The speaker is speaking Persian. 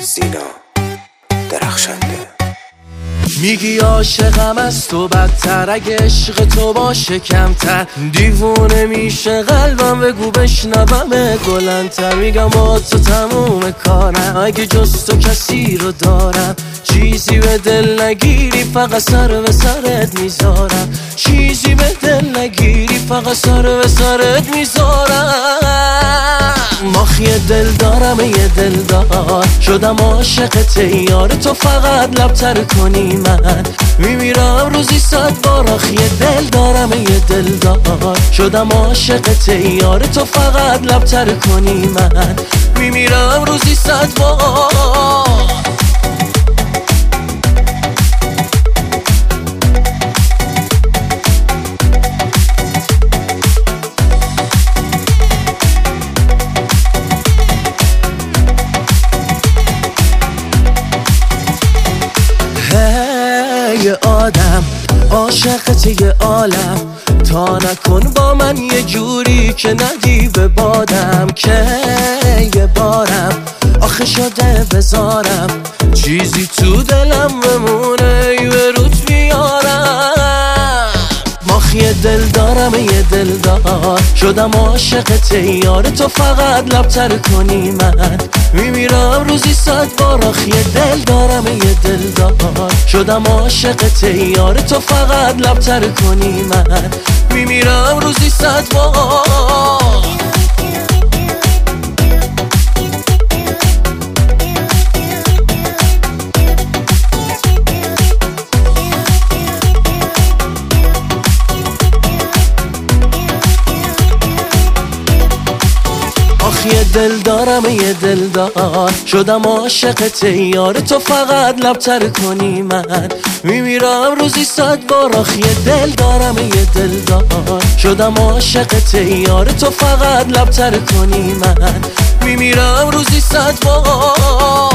سینا درخشنده. میگی عاشقم از تو بدتر، اگه عشق تو باشه کمتر دیوونه میشه قلبم، بگو بشنوم بلندتر. میگم با تو تموم کارم، اگه جز تو کسی رو دارم چیزی به دل نگیری فقط سر به سرت میذارم، چیزی به دل نگیری فقط سر به سرت میذارم. ماخی دل دارم یه دلدار، شدم عاشقت یار تو، فقط لبتر کنی من میمیرم روزی 100 بار. آخی دل دارم یه دلدار، شدم عاشقت یار تو، فقط لبتر کنی من میمیرم روزی 100 بار. یه آدم عاشقت یه عالم، تا نکن با من یه جوری که ندی به بادم، که یه بارم آخه شده بذارم چیزی تو دلم بمونه به روت بیارم. ماخی دل دارم یه دلدار، شدم عاشقت یار تو، فقط لبتر کنی من میمیرم روزی 100 بار. آخی دل دارم یه دلدار، شدم عاشقت یار تو، فقط لبتر کنی من میمیرم روزی 100 بار. یه دل دارم یه دلدار، شدم عاشقت یار تو، فقط لبتر کنی من میمیرم روزی 100 بار. آخ یه دل دارم یه دلدار، شدم عاشقت یار تو، فقط لبتر کنی من میمیرم روزی 100 بار.